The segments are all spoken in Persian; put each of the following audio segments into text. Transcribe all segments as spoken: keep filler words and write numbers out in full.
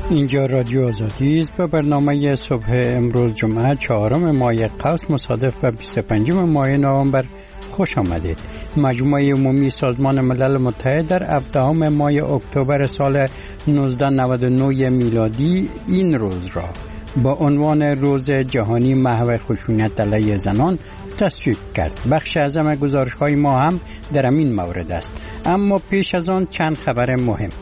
اینجا رادیو آزادی است. به برنامه صبح امروز جمعه چهارم ماه قوس مصادف به بیست و پنجم ماه نوامبر خوش آمدید. مجموعه عمومی سازمان ملل متحد در هفدهم ماه اکتبر سال نوزده نود و نه میلادی این روز را با عنوان روز جهانی محو خشونت علیه زنان تصویب کرد. بخش اعظم گزارش‌های ما هم در همین مورد است. اما پیش از آن چند خبر مهم.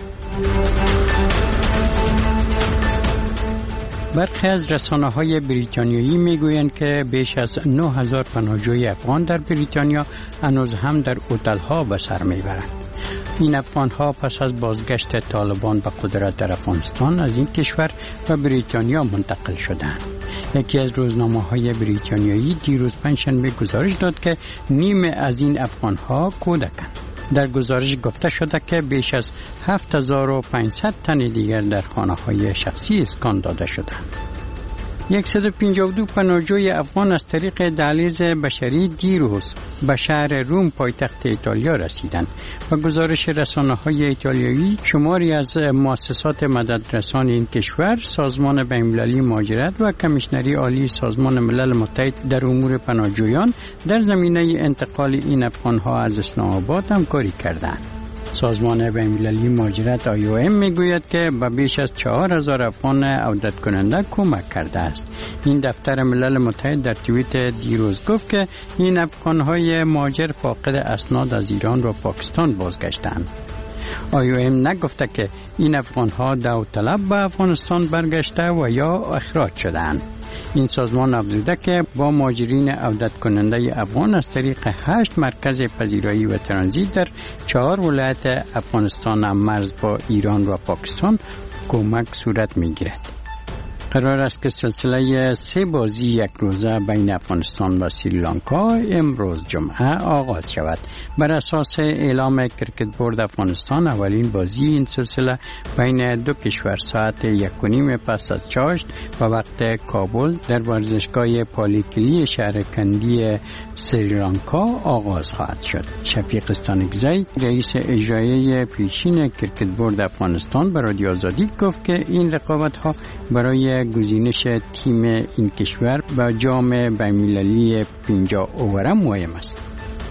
برخی از رسانه‌های بریتانیایی میگویند که بیش از نه هزار پناهجوی افغان در بریتانیا هنوز هم در هتل‌ها به سر میبرند. این افغان‌ها پس از بازگشت طالبان به قدرت در افغانستان از این کشور به بریتانیا منتقل شدند. یکی از روزنامه‌های بریتانیایی دیروز پنجشنبه گزارش داد که نیمه از این افغان‌ها کودکند. در گزارش گفته شده که بیش از هفت هزار و پانصد تن دیگر در خانه‌های شخصی اسکان داده شدند. صد و پنجاه و دو پناهجوی افغان از طریق دهلیز بشری دیروز به شهر روم پایتخت ایتالیا رسیدند. و گزارش رسانه‌های ایتالیایی شماری از مؤسسات مددرسان این کشور، سازمان بین‌المللی مهاجرت و کمیشنری عالی سازمان ملل متحد در امور پناهجویان در زمینه انتقال این افغان‌ها از اسلام آباد همکاری کردند. سازمان بین‌المللی مهاجرت آی او ام میگوید که به بیش از چهار هزار افغان عودت کننده کمک کرده است. این دفتر ملل متحد در توییت دیروز گفت که این افغان‌های مهاجر فاقد اسناد از ایران و پاکستان بازگشتند. آی او ام نگفته که این افغان‌ها داوطلب به افغانستان برگشته و یا اخراج شدند. این سازمان افزوده که با مهاجرین عودت کننده افغان از طریق هشت مرکز پذیرایی و ترانزیت در چهار ولایت افغانستان هم مرز با ایران و پاکستان کمک صورت می‌گیرد. قرار است که سلسله سه بازی یک روزه بین افغانستان و سریلانکا امروز جمعه آغاز شود. بر اساس اعلام کرکت بورد افغانستان اولین بازی این سلسله بین دو کشور ساعت یک و نیم پس از چاشت و وقت کابل در ورزشگاه پالیکلی شهر کندی سریلانکا آغاز خواهد شد. شفیق استانکزی رئیس اجرایی پیشین کرکت بورد افغانستان به رادیو آزادی گفت که این رقابت‌ها برای گزینش تیم این کشور به جام بین‌المللی پنجاه اوور مهم است.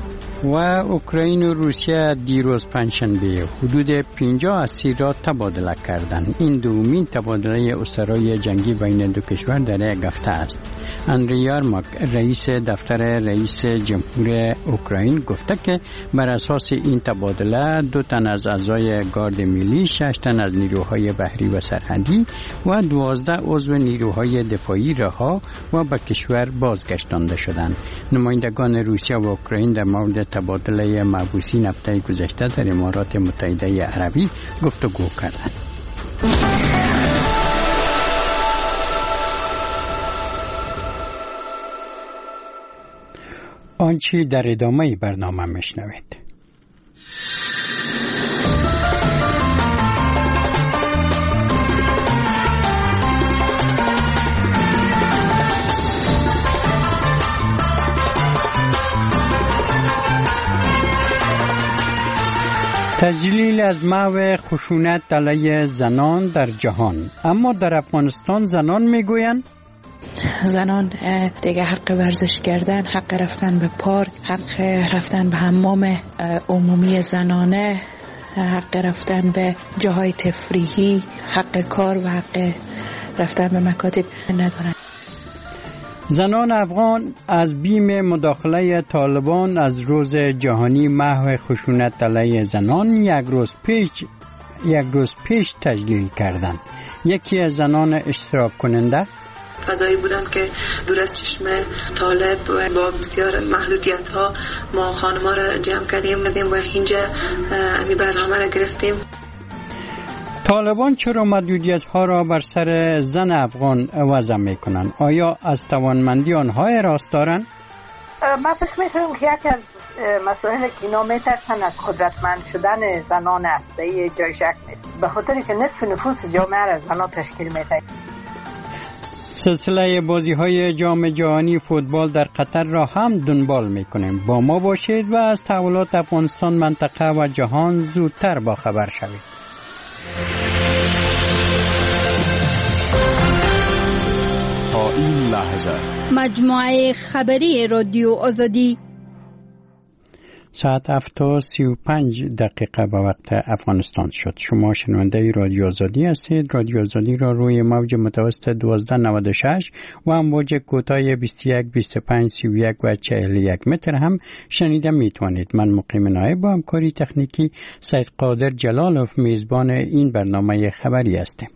و اوکراین و روسیه دیروز پنجشنبه حدود پنجاه اسیر را تبادله کردند. این دومین تبادله اسرای جنگی بین دو کشور در یک هفته است. اندری یارماک رئیس دفتر رئیس جمهور اوکراین گفته که بر اساس این تبادله دو تن از اعضای گارد ملی، شش تن از نیروهای بحری و سرحدی و دوازده عضو نیروهای دفاعی رها و به کشور بازگشتانده شدند. نمایندگان روسیه و اوکراین در مورد تبادله محبوسین هفته گذشته در امارات متحده عربی گفتگو کردند. آنچه در ادامه برنامه میشنوید. تجلیل از محو خشونت علیه زنان در جهان. اما در افغانستان زنان میگویند زنان دیگه حق ورزش کردن، حق رفتن به پارک، حق رفتن به حمام عمومی زنانه، حق رفتن به جاهای تفریحی، حق کار و حق رفتن به مکاتب ندارند. زنان افغان از بیم مداخله طالبان از روز جهانی محو خشونت علیه زنان یک روز پیش یک روز پیش تجلیل کردند. یکی از زنان اشتراک کننده فضایی بودن که دور از چشم طالب و با بسیار محدودیت ها ما خانم‌ها را جمع کردیم و اینجا امی برنامه را گرفتیم. طالبان چرا محدودیت ها را بر سر زن افغان وضع می کنند؟ آیا از توانمندی آنها اراست دارند؟ من فکر می کنم که یکی از مسائل که اینا می ترسن از قدرتمند شدن زنان هسته‌ای جای شک نیست، به خاطر که نصف نفوس جامعه را زنان تشکیل می دهند. سلسله بازی های جام جهانی فوتبال در قطر را هم دنبال می کنیم. با ما باشید و از تحولات افغانستان، منطقه و جهان زودتر با خبر شوید. این لحظه مجموعه خبری رادیو آزادی. ساعت هفت و سی و پنج دقیقه به وقت افغانستان شد. شما شنونده رادیو آزادی هستید. رادیو آزادی را روی موج متوسط دوازده نود و شش و امواج کوتاه بیست و یک، بیست و پنج، سی و یک و چهل و یک متر هم شنیده میتوانید. من مقیم نایب با همکاری تکنیکی سید قادر جلالوف میزبان این برنامه خبری هستیم.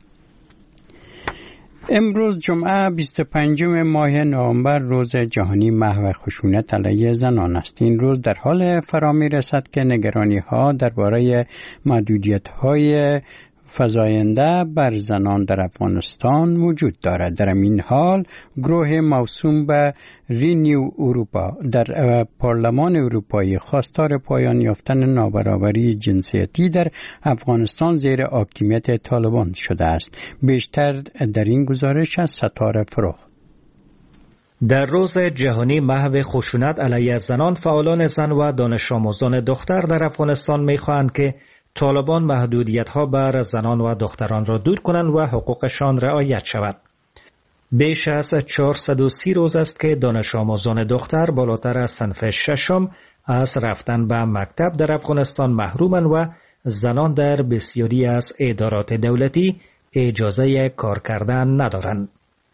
امروز جمعه بیست و پنجم ماه نوامبر روز جهانی محو خشونت علیه زنان است. این روز در حال فرا می‌رسد که نگرانی‌ها درباره محدودیت‌های فزاینده بر زنان در افغانستان وجود دارد. در این حال گروه موسوم به رینیو اروپا در پارلمان اروپایی خواستار پایان یافتن نابرابری جنسیتی در افغانستان زیر حاکمیت طالبان شده است. بیشتر در این گزارش از ستاره فروغ. در روز جهانی محو خشونت علیه زنان، فعالان زن و دانش آموزان دختر در افغانستان می‌خواهند که طالبان محدودیت‌ها بر زنان و دختران را دور کنند و حقوقشان رعایت شود. بیش از چهارصد و سی روز است که دانش آموزان دختر بالاتر از صنف ششم از رفتن به مکتب در افغانستان محرومند و زنان در بسیاری از ادارات دولتی اجازه کار کردن ندارند.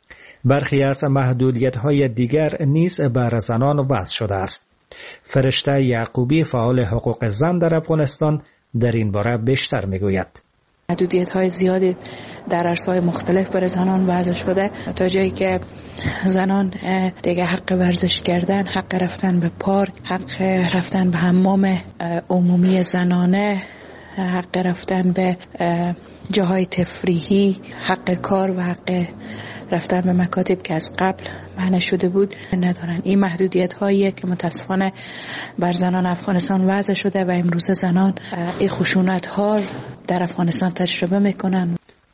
برخی از محدودیت‌های دیگر نیز بر زنان وضع شده است. فرشته یعقوبی، فعال حقوق زن در افغانستان، در این باره بیشتر میگوید. محدودیت‌های زیادی در عرصه‌های مختلف برای زنان وضع شده، تا جایی که زنان دیگه حق ورزش کردن، حق رفتن به پارک، حق رفتن به حمام عمومی زنانه، حق رفتن به جاهای تفریحی، حق کار و حق رفتن به مکاتب که از قبل منع شده بود ندارن. این محدودیت هایی که متاسفانه بر زنان افغانستان وضع شده و امروز زنان این خشونت ها در افغانستان تجربه میکنن.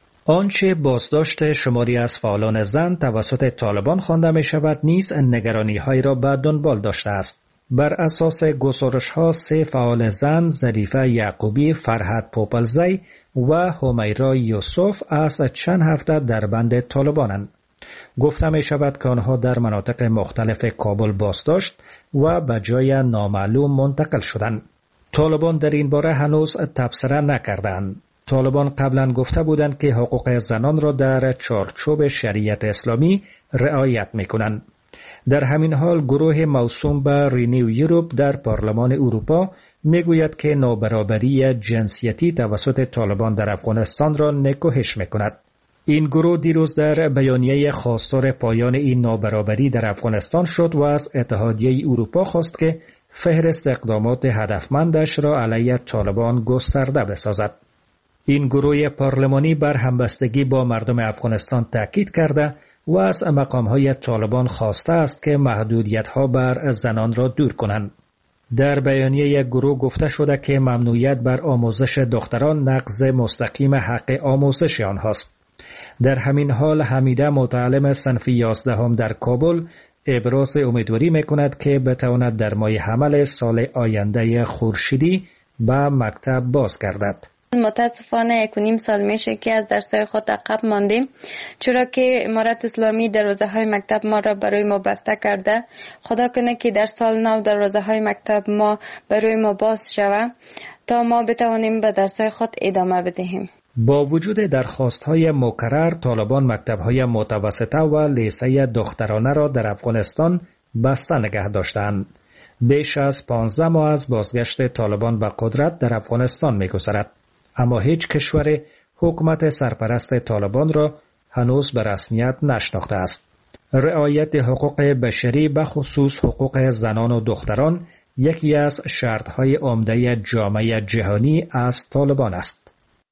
آنچه بازداشت شماری از فعالان زن توسط طالبان خوانده می شود نیز نگرانی های را به دنبال داشته است. بر اساس گزارش ها سه فعال زن، ظریفه یعقوبی، فرهاد پوپلزی و همیرا یوسف از چند هفته در بند طالبانند. گفته می شود که آنها در مناطق مختلف کابل بازداشت و به جای نامعلوم منتقل شدند. طالبان در این باره هنوز تبصره نکردند. طالبان قبلا گفته بودند که حقوق زنان را در چارچوب شریعت اسلامی رعایت می کنند. در همین حال گروه موسوم به رینیو یوروپ در پارلمان اروپا میگوید که نابرابری جنسیتی توسط طالبان در افغانستان را نکوهش میکند. این گروه دیروز در بیانیه خواستار پایان این نابرابری در افغانستان شد و از اتحادیه اروپا خواست که فهرست اقدامات هدفمندش را علیه طالبان گسترده بسازد. این گروه پارلمانی بر همبستگی با مردم افغانستان تاکید کرده و از مقام‌های طالبان خواسته است که محدودیت‌ها بر زنان را دور کنند. در بیانیه گروه گفته شده که ممنوعیت بر آموزش دختران نقض مستقیم حق آموزش آنهاست. در همین حال حمیده، متعلم صنف یازدهم در کابل، ابراز امیدواری می‌کند که بتواند در ماه حمل سال آینده خورشیدی به مکتب بازگردد. متاسفانه یک و نیم سال میشه که از درس‌های خود عقب ماندیم، چرا که امارت اسلامی دروازه‌های مکتب ما را برای ما بسته کرده. خدا کنه که در سال نو دروازه‌های مکتب ما برای ما باز شود تا ما بتوانیم به درس‌های خود ادامه بدهیم. با وجود درخواست‌های مکرر، طالبان مکتب‌های متوسطه و لیسه دخترانه را در افغانستان بسته نگه داشتند. بیش از پانزده ماه از بازگشت طالبان به قدرت در افغانستان می‌گذرد، اما هیچ کشور حکومت سرپرست طالبان را هنوز به رسمیت نشناخته است. رعایت حقوق بشری به خصوص حقوق زنان و دختران یکی از شرط‌های عمده جامعه جهانی از طالبان است.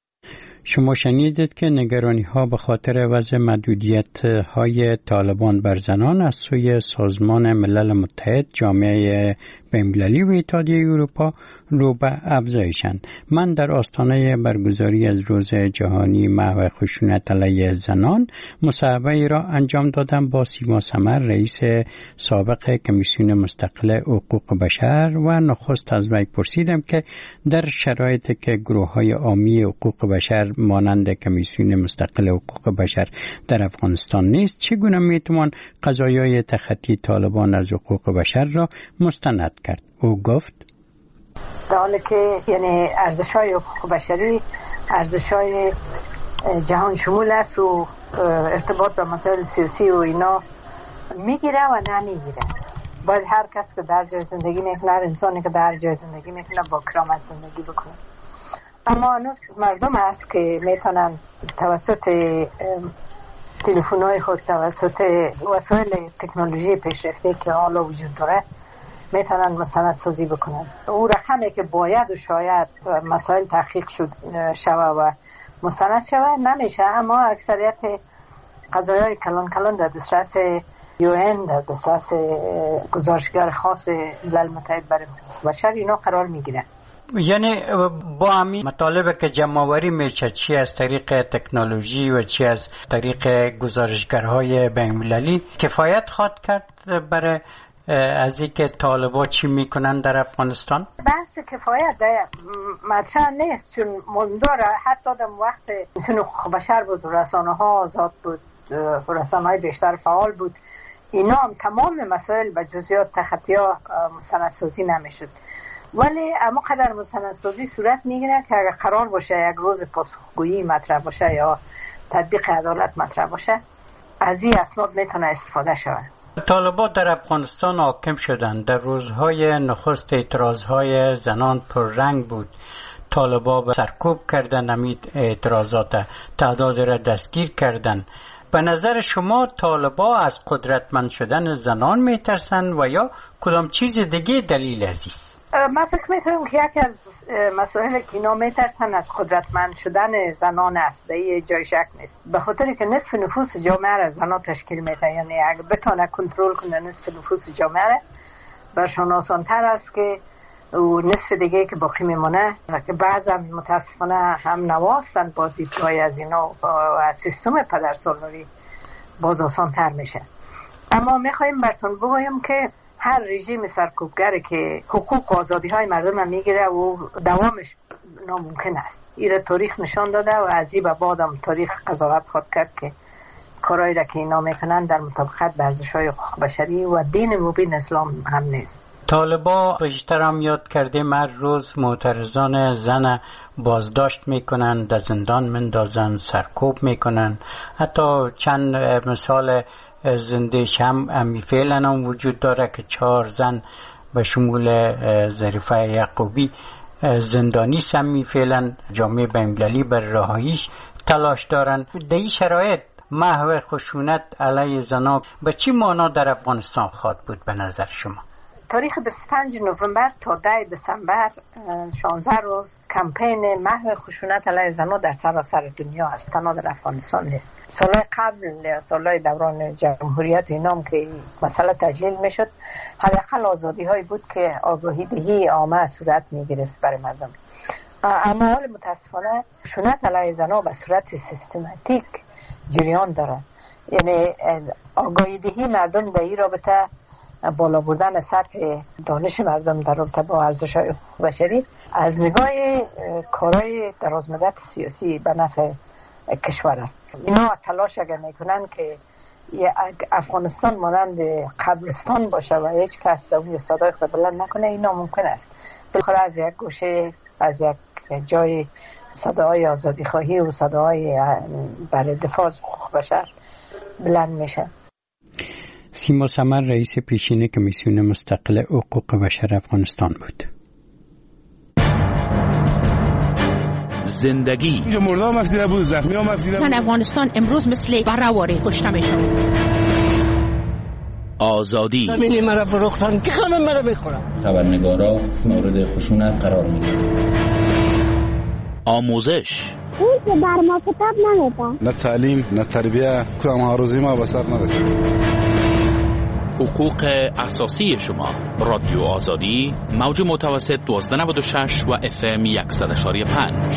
شما شنیدید که نگرانی ها به خاطر وضع محدودیت های طالبان بر زنان از سوی سازمان ملل متحد، جامعه بین‌المللی و اتحادیه اروپا رو به افزایشند. من در آستانه برگزاری از روز جهانی محو خشونت علیه زنان مصاحبه را انجام دادم با سیما ثمر، رئیس سابق کمیسیون مستقل حقوق بشر، و نخست از وی پرسیدم که در شرایطی که گروه‌های عامی حقوق بشر مانند کمیسیون مستقل حقوق بشر در افغانستان نیست، چگونه میتوان قضایای تخطی طالبان از حقوق بشر را مستند کرد؟ او گفت در حالی که یعنی ارزش‌های حقوق بشری ارزش‌های جهان شمول است و ارتباط با مسائل سیاسی و اینا میگیره و نمیگیره. باید هر کس که در جای زندگی میکنه، هر انسانی که در جای زندگی میکنه با کرامت زندگی بکنه. اما هنوز مردم هست که میتونن توسط تلفن‌های خود، توسط وسایل تکنولوژی پیشرفته که حالا وجود داره میتونن مستند سازی بکنن. او رقمی که باید و شاید مسائل تحقیق شد شوه و مستند شوه نمیشه، اما اکثریت قضایای کلان کلان در دسترس یو این، در دسترس گزارشگر خاص ملل متحد برای حقوق بشر اینا قرار میگیرن. یعنی با همین مطالبه که جمع‌آوری میشه، چی از طریق تکنولوژی و چی از طریق گزارشگرهای بین‌المللی، کفایت خواهد کرد برای از اینکه طالبان چی میکنن در افغانستان؟ بحث کفایت مطرح نیست، چون منداره حتی در وقت حقوق بشر بود، رسانه ها آزاد بود، رسانه های بیشتر فعال بود، اینا هم تمام مسائل و جزئیات تخطی ها مستندسازی نمیشد. ولی اما قدر مستندسازی صورت میگیره که اگر قرار باشه یک روز پاسخگویی مطرح باشه یا تطبیق عدالت مطرح باشه، از این اسناد میتونه استفاده شود. طالبان در افغانستان حاکم شدند. در روزهای نخست اعتراضهای زنان پر رنگ بود. طالبان به سرکوب کردند، امید اعتراضات تعداد را دستگیر کردند. به نظر شما طالبان از قدرتمند شدن زنان میترسند و یا کدام چیز دیگه دلیل عزیز؟ من فکر میکنم که یکی از مسائل که اینا میترسن از قدرتمند شدن زنان است، به جای شک نیست. به خاطر که نصف نفوس جامعه را زنان تشکیل میده، یعنی اگه بتونه کنترل کنه نصف نفوس جامعه را، برشان آسان‌تر است که و نصف دیگه که باقی میمونه که بعضا متاسفانه هم نواستن با دیدگاه از اینا و سیستم پدرسالاری باز آسان‌تر میشه. اما میخواییم براتون بگویم که هر رژیم سرکوبگر که حقوق و آزادی های مردم هم میگیره و دوامش ناممکن است. این تاریخ نشان داده و از این به بعدم تاریخ قضاوت خواهد کرد که کارهایی را که اینا میکنن در مطابقت با ارزش‌های حقوق بشری و دین مبین اسلام هم نیست. طالبان بیشتر هم یاد کردیم هر روز معترضان زن بازداشت میکنن، در زندان مندازن، سرکوب میکنن. حتی چند مثال زندهش هم امی فعلا هم وجود داره که چهار زن به شمول ظریفه یعقوبی زندانی سمی فعلا جامعه بین‌المللی بر رهاییش تلاش دارن. در این شرایط محو خشونت علیه زنان به چی معنا در افغانستان خواهد بود به نظر شما؟ تاریخ بیست و پنجم نوامبر تا ده دسامبر شانزده روز کمپین محو خشونت علیه زنان در سراسر دنیا است، تنها در افغانستان نیست. سالهای قبل، سالهای دوران جمهوریت اینام که مسئله تجلیل میشد، حداقل آزادی هایی بود که آگاهی دهی عامه صورت میگرفت برای مردم. اما حال متاسفانه خشونت علیه زنان به صورت سیستماتیک جریان داره. یعنی آگاهی دهی مردم در این رابطه، بالا بردن سطح دانش مردم در رابطه با ارزش‌های حقوق بشری از نگاه کارهای درازمدت سیاسی به نفع کشور است. اینا تلاش اگر میکنن که افغانستان مانند قبرستان باشه و هیچ کس در اون صدای خود بلند نکنه، اینا ممکن است. بالاخره از یک گوشه، از یک جای صدای آزادی خواهی و صدای برای دفاع از حقوق بشر بلند میشه. سیما ثمر رئیس پیشین کمیسیون مستقل حقوق بشر افغانستان بود. زندگی اینجا مرده هم افدیده بود، زخمی هم افدیده بود. زن افغانستان امروز مثل برهواره کشته میشن. آزادی زمینی مرا فروختن که همه مرا بخورم. خبرنگارا مورد خشونت قرار میگیرن. آموزش اون که بر ما کتاب نمیده. نه تعلیم نه تربیه، کدام آرزوی ما به سر نرسید. حقوق اساسی شما. رادیو آزادی، موج متوسط دوازده نود و شش و اف ام صد و پنج.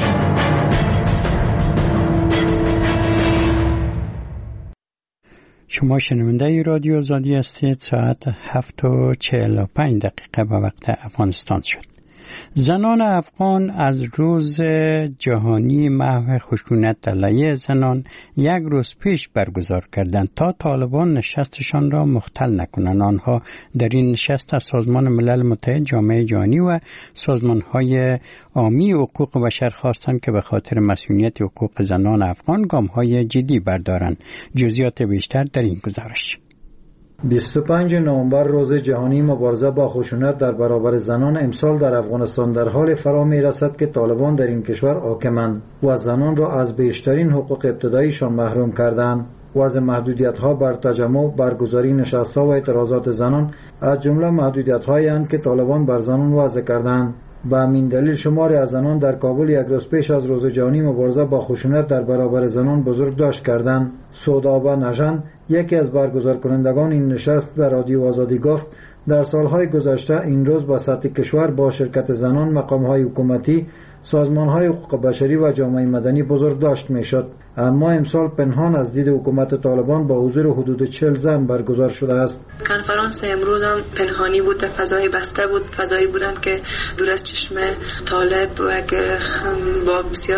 شما شنونده رادیو آزادی هستید. ساعت هفت و چهل و پنج دقیقه به وقت افغانستان شد. زنان افغان از روز جهانی محو خشونت علیه زنان یک روز پیش برگزار کردند تا طالبان نشستشان را مختل نکنند. آنها در این نشست از سازمان ملل متحد، جامعه جهانی و سازمان‌های عامی حقوق بشر خواستند که به خاطر مسئولیت حقوق زنان افغان گام‌های جدی بردارند. جزئیات بیشتر در این گزارش. بیست و پنجم نوامبر روز جهانی مبارزه با خشونت در برابر زنان امسال در افغانستان در حال فرا می رسد که طالبان در این کشور حاکمند و زنان را از بیشترین حقوق ابتداییشان محروم کردند. وضع محدودیت‌ها بر تجمع، برگزاری نشست‌ها و اعتراضات زنان از جمله محدودیت‌هایی اند که طالبان بر زنان وضع کردند. به همین دلیل شماری از زنان در کابل یک روز پیش از روز جهانی مبارزه با خشونت در برابر زنان بزرگداشت کردند. سودابه نژند، یکی از برگزار کنندگان این نشست، به رادیو آزادی گفت در سالهای گذشته این روز با سطح کشور با شرکت زنان، مقام‌های حکومتی، سازمان‌های حقوق بشری و جامعه مدنی بزرگداشت می‌شد، اما امسال پنهان از دید حکومت طالبان با حضور حدود چهل زن برگزار شده است. کنفرانس امروز هم پنهانی بود، در فضای بسته بود، فضایی بودند که دور از چشم طالب و با بسیار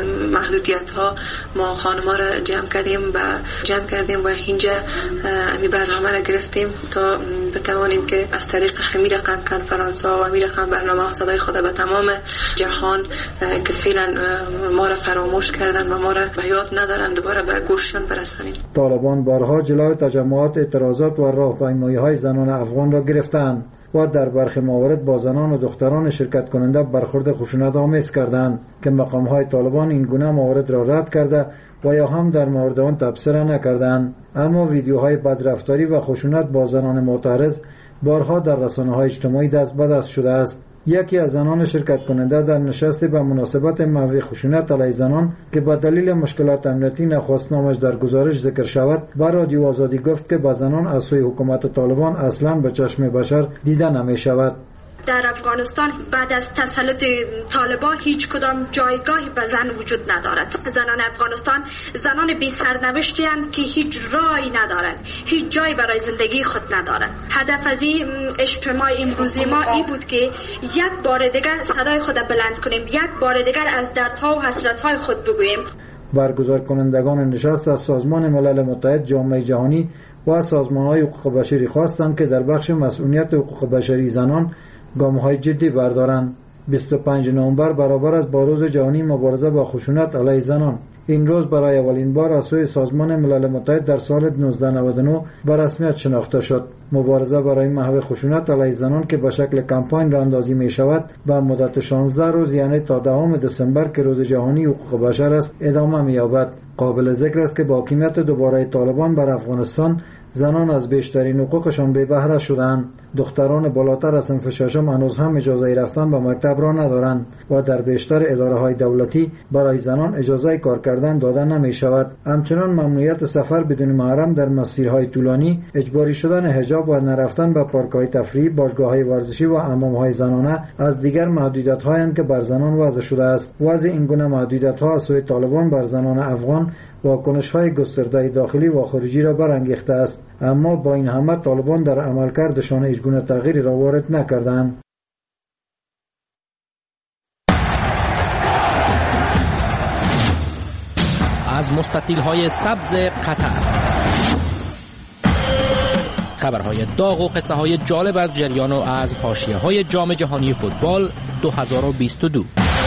محدودیت‌ها ما خانم‌ها را جمع کردیم و جمع کردیم و اینجا امی برنامه را گرفتیم تا بتوانیم که از طریق همین رقم کنفرانس‌ها و همین رقم برنامه‌ها صدای خود به تمام جهان که فعلا ما را فراموش کردن و ما را به یاد ندارن دوباره به گوششان برسانیم. طالبان بارها جلوی تجمعات، اعتراضات و راهپیمایی‌های زنان افغان را گرفتند و در برخی موارد با زنان و دختران شرکت کننده برخورد خشونت آمیز کردند که مقام‌های طالبان این گونه موارد را رد کرده و یا هم در مورد آن تبصره نکردند. اما ویدیوهای بدرفتاری و خشونت با زنان معترض بارها در رسانه‌های اجتماعی دست به دست شده است. یکی از زنان شرکت کننده در نشست به مناسبت محو خشونت علیه زنان که به دلیل مشکلات امنیتی نخواست نامش در گزارش ذکر شود، به رادیو آزادی گفت که به زنان از سوی حکومت طالبان اصلاً به چشم بشر دیده نمی شود. در افغانستان بعد از تسلط طالبان هیچ کدام جایگاهی به زن وجود ندارد. زنان افغانستان زنان بی سرنوشتی اند که هیچ راهی ندارند، هیچ جایی برای زندگی خود ندارند. هدف از این اجتماع امروزی ما ای بود که یک بار دیگر صدای خود بلند کنیم، یک بار دیگر از دردها و حسرت‌های خود بگوییم. برگزار کنندگان نشست از سازمان ملل متحد، جامعه جهانی و سازمان‌های حقوق بشری خواستند که در بخش مسئولیت حقوق بشری زنان گام‌های جدی بردارند. بیست و پنجم نوامبر برابر است با روز جهانی مبارزه با خشونت علیه زنان. این روز برای اولین بار از سوی سازمان ملل متحد در سال نوزده نود و نه به رسمیت شناخته شد. مبارزه برای محو خشونت علیه زنان که به شکل کمپاین راهاندازی می شود به مدت شانزده روز، یعنی تا دهم دسامبر که روز جهانی حقوق بشر است، ادامه می یابد. قابل ذکر است که با حاکمیت دوباره طالبان بر افغانستان زنان از بیشترین حقوقشان بی بهره شدند. دختران بالاتر از صنف ششم هنوز هم اجازه رفتن به مکتب را ندارند و در بیشتر اداره‌های دولتی برای زنان اجازه کار کردن داده نمی شود. همچنان ممنوعیت سفر بدون محرم در مسیرهای طولانی، اجباری شدن حجاب و نرفتن به پارک‌های تفریحی، باشگاه‌های ورزشی و حمام‌های زنانه از دیگر محدودیت‌هایی که بر زنان وضع شده است. وضع این گونه محدودیت‌ها از سوی طالبان بر زنان افغان واکنش‌های گسترده داخلی و خارجی را برانگیخته است، اما با این همه طالبان در عملکردشان هیچگونه تغییری را وارد نکردند. از مستطیل‌های سبز قطر خبرهای داغ و قصه‌های جالب از جریان و از حاشیه‌های جام جهانی فوتبال دو هزار و بیست و دو.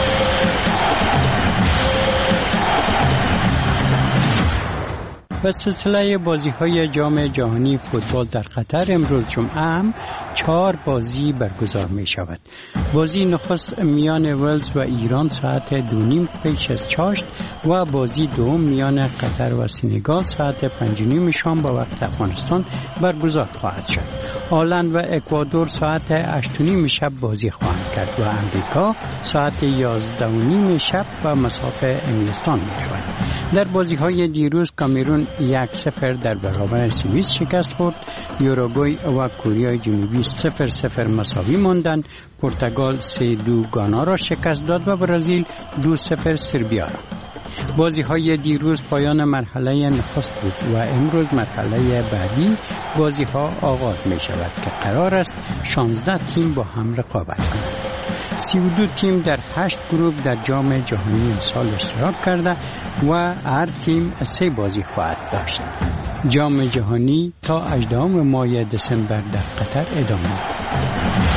به سلسله بازی‌های جام جهانی فوتبال در قطر امروز جمعه هم چهار بازی برگزار می شود. بازی نخست میان ولز و ایران ساعت دو نیم پیش از چاشت و بازی دوم میان قطر و سنگال ساعت پنج نیم شام با وقت افغانستان برگزار خواهد شد. هلند و اکوادور ساعت هشت و نیم شب بازی خواهند کرد و امریکا ساعت یازده و نیم شب و مسافه انگلستان می‌رود. در بازی‌های دیروز کامرون یک صفر در برابر سوئیس شکست خورد، یوروگوئه و کره جنوبی صفر صفر مساوی ماندند، پرتغال سه دو گانا را شکست داد و برزیل دو صفر سربیا را. بازی های دیروز پایان مرحله نخست بود و امروز مرحله بعدی بازی ها آغاز می شود که قرار است شانزده تیم با هم رقابت کنند. سی و دو تیم در هشت گروه در جام جهانی امسال اشتراک کرده و هر تیم سه بازی خواهد داشت. جام جهانی تا هجدهم ماه دسامبر در قطر ادامه دارد.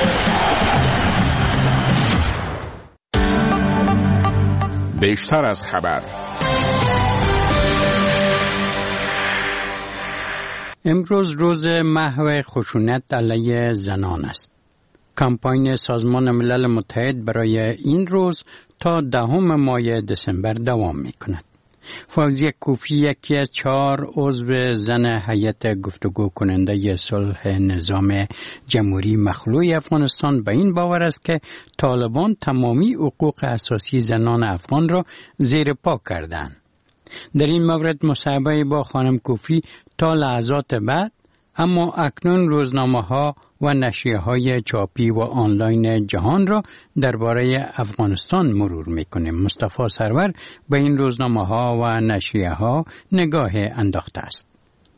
بیشتر از خبر. امروز روز محو خشونت علیه زنان است. کمپاین سازمان ملل متحد برای این روز تا دهم ماه دسامبر دوام می‌کند. فوزیه کوفی یکی از چهار عضو زن هیئت گفتگو کننده صلح نظام جمهوری مخلوع افغانستان به این باور است که طالبان تمامی حقوق اساسی زنان افغان را زیر پا کردند. در این مورد مصاحبه با خانم کوفی تا لحظات بعد اما اکنون روزنامه‌ها و نشریه‌های چاپی و آنلاین جهان را درباره افغانستان مرور می‌کنیم. مصطفی سرور به این روزنامه‌ها و نشریه‌ها نگاه انداخته است.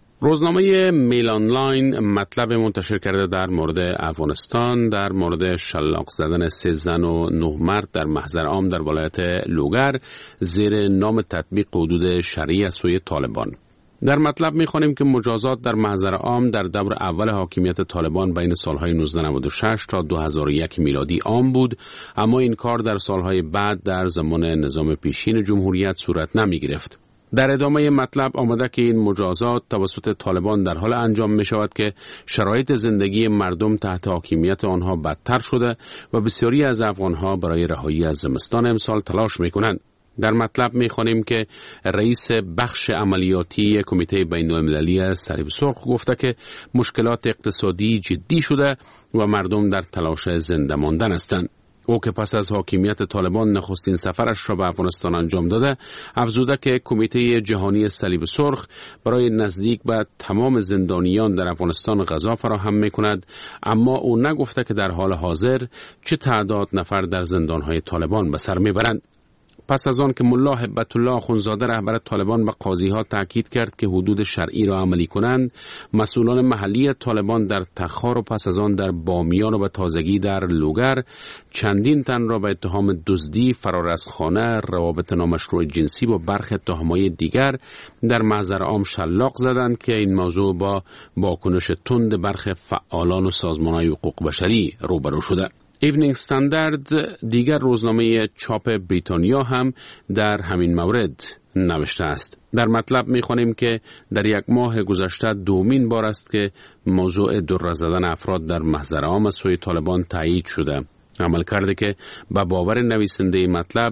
روزنامه میل آنلاین مطلب منتشر کرده در مورد افغانستان در مورد شلاق زدن سه زن و نه مرد در محضر عام در ولایت لوگر زیر نام تطبیق حدود شرعی از سوی طالبان. در مطلب می‌خوانیم که مجازات در محضر عام در دور اول حاکمیت طالبان بین سالهای نوزده نود و شش تا دو هزار و یک میلادی عام بود، اما این کار در سالهای بعد در زمان نظام پیشین جمهوریت صورت نمی‌گرفت. در ادامه مطلب آمده که این مجازات توسط طالبان در حال انجام می شود که شرایط زندگی مردم تحت حاکمیت آنها بدتر شده و بسیاری از افغانها برای رهایی از زمستان امسال تلاش می کنند. در مطلب می خوانیم که رئیس بخش عملیاتی کمیته بین المللی صلیب سرخ گفته که مشکلات اقتصادی جدی شده و مردم در تلاش زنده ماندن هستند. او که پس از حاکمیت طالبان نخستین سفرش را به افغانستان انجام داده، افزوده که کمیته جهانی صلیب سرخ برای نزدیک به تمام زندانیان در افغانستان غذا فراهم می‌کند، اما او نگفته که در حال حاضر چه تعداد نفر در زندان‌های طالبان به سر می‌برند. پس از آن که ملا هبت الله اخوندزاده رهبر طالبان به قاضی‌ها تاکید کرد که حدود شرعی را عملی کنند، مسئولان محلی طالبان در تخار و پس از آن در بامیان و به تازگی در لوگر چندین تن را به اتهام دزدی، فرار از خانه، روابط نامشروع جنسی و برخی اتهام‌های دیگر در محضر عام شلاق زدند که این موضوع با واکنش تند برخی فعالان و سازمان‌های حقوق بشری روبرو شده. ایونینگ استاندارد دیگر روزنامه چاپ بریتانیا هم در همین مورد نوشته است. در مطلب می‌خوانیم که در یک ماه گذشته دومین بار است که موضوع دره زدن افراد در محضر عام از سوی طالبان تایید شده. عمل کرده که به باور نویسنده مطلب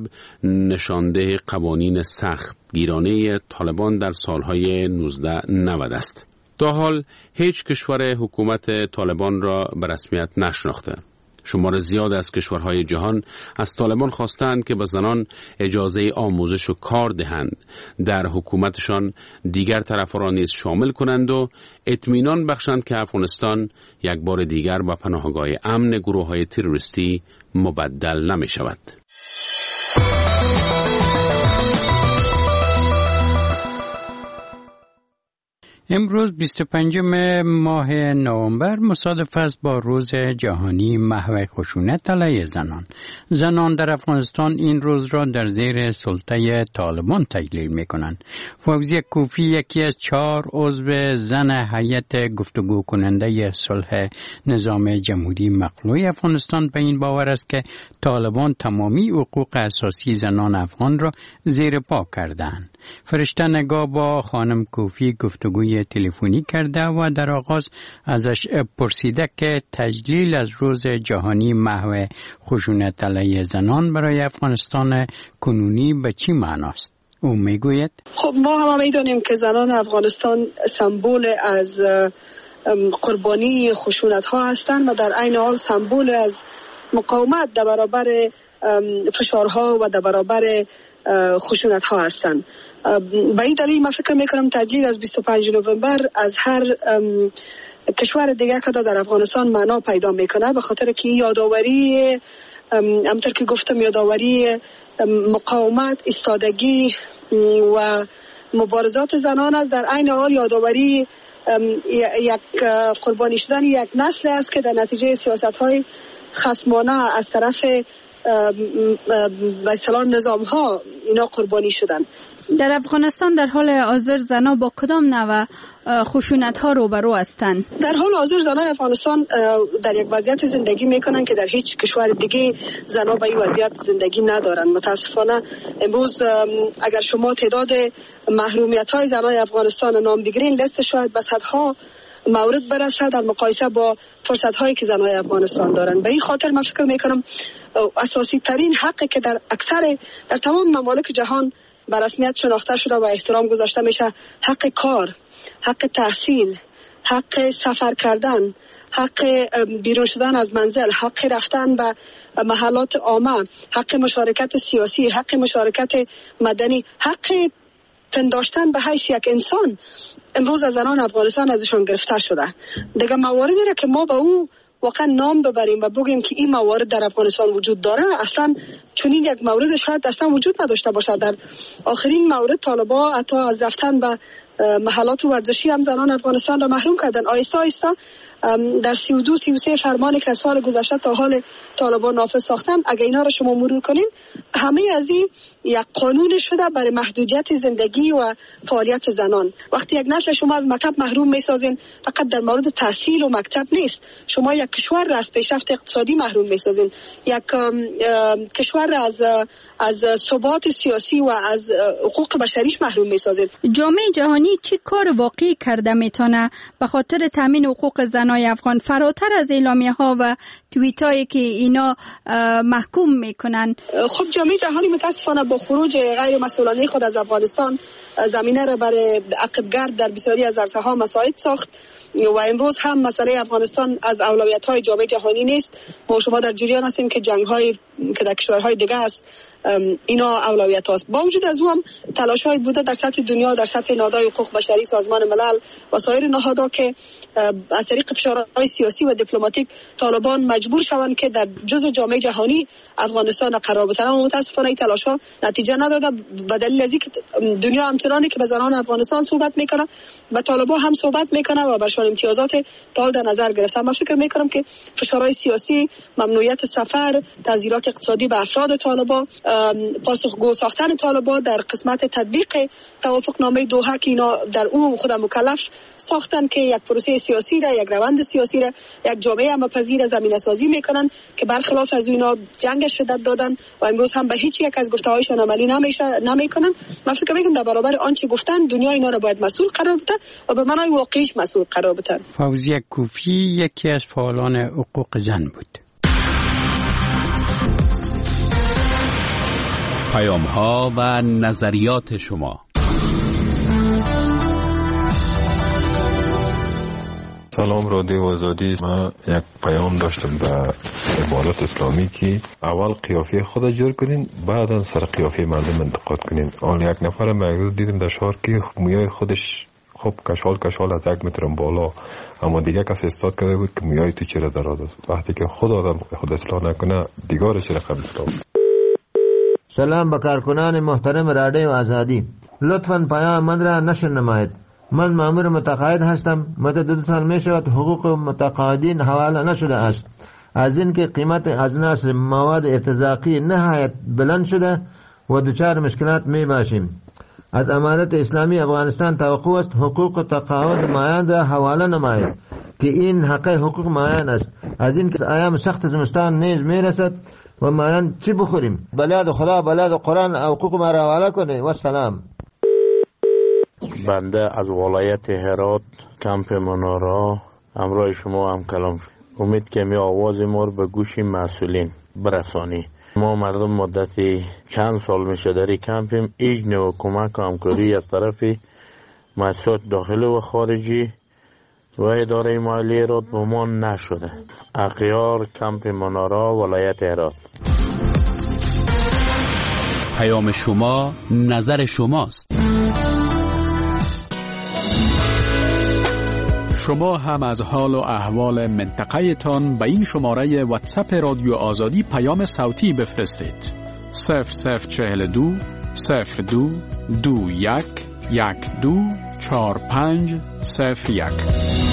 نشانده قوانین سخت گیرانه طالبان در سالهای نوزده نود است. تا حال هیچ کشور حکومت طالبان را به رسمیت نشناخته. شمار زیاد از کشورهای جهان از طالبان خواستند که به زنان اجازه آموزش و کار دهند، در حکومتشان دیگر طرفا را نیز شامل کنند و اطمینان بخشند که افغانستان یک بار دیگر به پناهگاه امن گروه‌های تروریستی مبدل نمی شود. امروز بیست و پنجم ماه نوامبر مصادف است با روز جهانی محو خشونت علیه زنان. زنان در افغانستان این روز را در زیر سلطه طالبان تجلیل می کنند. فوزیه کوفی یکی از چهار عضو زن هیئت گفتگو کننده صلح نظام جمهوری مخلوع افغانستان به این باور است که طالبان تمامی حقوق اساسی زنان افغان را زیر پا کردند. فرشته نگاه با خانم کوفی گفتگوی تلفنی کرده و در آغاز ازش پرسیده که تجلیل از روز جهانی محو خشونت علیه زنان برای افغانستان کنونی به چی معناست؟ او میگوید خب ما هم میدونیم که زنان افغانستان سمبل از قربانی خشونت ها هستند و در عین حال سمبل از مقاومت در برابر فشارها و در برابر خشونت ها هستند. به این دلیل من فکر میکنم تجلیل از بیست و پنجم نوامبر از هر کشور دیگه که در افغانستان معنا پیدا میکنه، به خاطر که یادآوری همونطور که گفتم یادآوری مقاومت، ایستادگی و مبارزات زنان است، در عین حال یادآوری یک قربانی شدن یک نسل است که در نتیجه سیاست‌های خصمانه از طرف به اصطلاح نظام‌ها اینا قربانی شدن. در افغانستان در حال حاضر زنها با کدام نوع خشونت ها روبرو هستند؟ در حال حاضر زنان افغانستان در یک وضعیت زندگی میکنن که در هیچ کشور دیگه زنها به این وضعیت زندگی ندارن. متاسفانه امروز اگر شما تعداد محرومیت های زنان افغانستان نام بگیرین، لست شاید به صدها مورد برسه در مقایسه با فرصت هایی که زنان افغانستان دارن. به این خاطر من فکر میکنم اساسی ترین حقی که در اکثر در تمام ممالک جهان به رسمیت شناخته شده و احترام گذاشته میشه، حق کار، حق تحصیل، حق سفر کردن، حق بیرون شدن از منزل، حق رفتن به محلات عامه، حق مشارکت سیاسی، حق مشارکت مدنی، حق پنداشتن به حیث یک انسان امروز از زنان افغانستان ازشان گرفته شده. دیگه مواردی را که ما به اون واقعا نام ببریم و بگیم که این موارد در افغانستان وجود داره، اصلا چون این یک مورد شاید اصلا وجود نداشته باشه. در آخرین مورد طالبا حتی از رفتن به محلات ورزشی هم زنان افغانستان را محروم کردن. آیسته آیسته در سی و دو سی و سه فرمانی که سال گذشته تا حال طالبان نافذ ساختن، اگه اینا را شما مرور کنین، همه از این یک قانون شده برای محدودیت زندگی و فعالیت زنان. وقتی یک نسل شما از مکتب محروم میسازین، فقط در مورد تحصیل و مکتب نیست، شما یک کشور را از پیشرفت اقتصادی محروم میسازین، یک کشور را از از ثبات سیاسی و از حقوق بشریش محروم میسازین. جامعه جهانی چی کار واقعی کرده میتونه به خاطر تامین حقوق زنای افغان، فراتر از اعلامیه ها و توییت هایی که اینا محکوم میکنن؟ خب جامعه جهانی متاسفانه با خروج غیر مسئولانه خود از افغانستان زمینه را برای عقبگرد در بسیاری از عرصه ها مساعد ساخت و امروز هم مسئله افغانستان از اولویت های جامعه جهانی نیست. ما شما در جریان هستیم که جنگ های که در کشورهای دیگه است اینا اولویت هاست. با وجود از او هم تلاش های بوده در سطح دنیا، در سطح نهادهای حقوق بشری، سازمان ملل و سایر نهادها که از طریق فشارهای سیاسی و دیپلماتیک طالبان مجبور شوند که در جزء جامعه جهانی افغانستان قرار بتن. اما متاسفانه این تلاش ها نتیجه نداده به دلیل از اینکه دنیا همچنانی که به زنان افغانستان صحبت میکنه، به طالبان هم صحبت میکنه و برشان امتیازات تا در نظر گرفته. من فکر میکنم که فشارهای سیاسی، ممنوعیت سفر، تعزیرات اقتصادی به افراد طالبان، پاسخگو ساختن طالبان در قسمت تطبیق توافقنامه دوحه که اینا در اون خود مکلف ساختن که یک پروسه سیاسی را، یک روند سیاسی را، یک جامعه همپذیر زمینه سازی میکنن که برخلاف از اینا جنگ شدت دادن و امروز هم به هیچ یک از گفته‌هایشان عملی نمیشه نمیکنن. من فکر میکنم در برابر آنچه گفتن دنیا اینا را باید مسئول قرار بده و به معنای واقعیش مسئول قرار بده. فوزیه کوفی یکی از فعالان حقوق زن بود. پیام ها و نظریات شما. سلام رادیو آزادی. من یک پیام داشتم به عبادت اسلامی که اول قیافه خود جور کنین، بعدا سر قیافه مردم انتقاد کنین. اول یک نفر مگذور دیدم در شهر که مویای خودش خب کشال کشال از یک مترم بالا، اما دیگه کسی استاد کرده بود که مویای تو چرا دراز است. وقتی که خود آدم خود اصلاح نکنه دیگار چرا قبل اصلاح. سلام به کارکنان محترم رادیو آزادی. لطفاً پیام من را نشر نمایید. من مأمور متقاعد هستم. مدت دو سال می شود حقوق متقاعدین حواله نشده است. از این که قیمت اجناس مواد ارتزاقی نهایت بلند شده و دچار مشکلات می باشیم. از امارت اسلامی افغانستان توقع است حقوق تقاعد مایان را حواله نماید که این حق حقوق مایان است. از این که ایام سخت زمستان نیز می رسد و مایان چی بخوریم؟ بلاد خدا، بلاد قرآن حقوق ما را حواله کنه. و سلام. بنده از ولایت هرات کمپ منارا همراه شما هم کلام شد. امید که می آواز ما رو به گوش مسئولین برسانی. ما مردم مدتی چند سال میشه در این کمپیم، هیچ نوع کمک و همکاری از طرف مؤسسات داخلی و خارجی و اداره مالی هرات به ما نشده. اغیار کمپ منارا ولایت هرات. پیام شما نظر شماست. شما هم از حال و احوال منطقه تان به این شماره واتساپ رادیو آزادی پیام صوتی بفرستید. صفر صفر چهل دو صفر دو دو یک یک دو چهار پنج صفر یک.